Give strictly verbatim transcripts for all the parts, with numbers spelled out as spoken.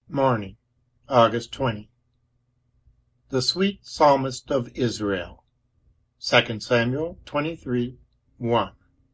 Morning, August twentieth. The sweet psalmist of Israel. Second Samuel twenty-three, one.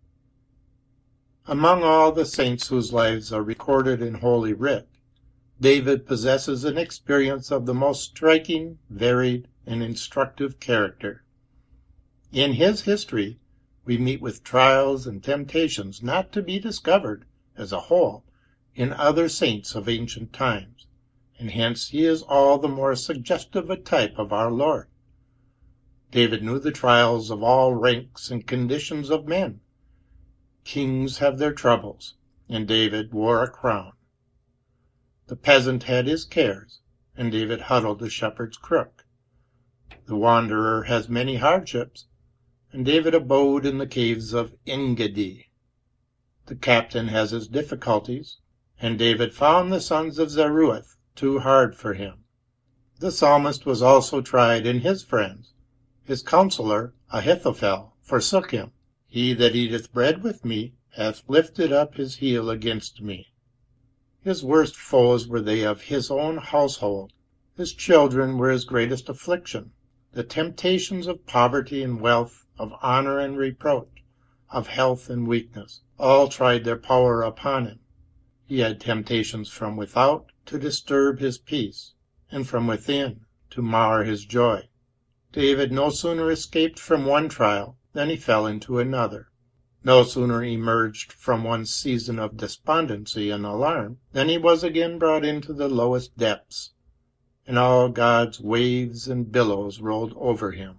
Among all the saints whose lives are recorded in Holy Writ, David possesses an experience of the most striking, varied, and instructive character. In his history, we meet with trials and temptations not to be discovered, as a whole, in other saints of ancient times, and hence he is all the more suggestive a type of our Lord. David knew the trials of all ranks and conditions of men. Kings have their troubles, and David wore a crown. The peasant had his cares, and David huddled the shepherd's crook. The wanderer has many hardships, and David abode in the caves of En-gedi. The captain has his difficulties, and David found the sons of Zeruiah too hard for him. The psalmist was also tried in his friends. His counselor, Ahithophel, forsook him. He that eateth bread with me hath lifted up his heel against me. His worst foes were they of his own household. His children were his greatest affliction. The temptations of poverty and wealth, of honor and reproach, of health and weakness, all tried their power upon him. He had temptations from without to disturb his peace, and from within to mar his joy. David no sooner escaped from one trial than he fell into another. No sooner emerged from one season of despondency and alarm than he was again brought into the lowest depths, and all God's waves and billows rolled over him.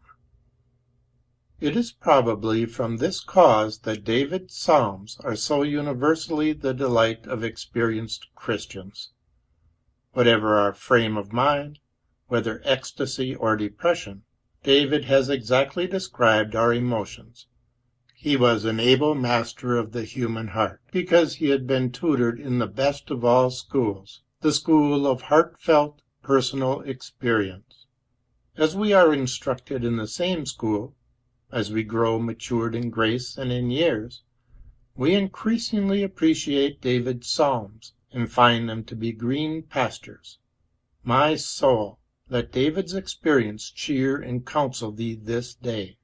It is probably from this cause that David's psalms are so universally the delight of experienced Christians. Whatever our frame of mind, whether ecstasy or depression, David has exactly described our emotions. He was an able master of the human heart, because he had been tutored in the best of all schools, the school of heartfelt personal experience. As we are instructed in the same school, as we grow matured in grace and in years, we increasingly appreciate David's psalms and find them to be green pastures. My soul, let David's experience cheer and counsel thee this day.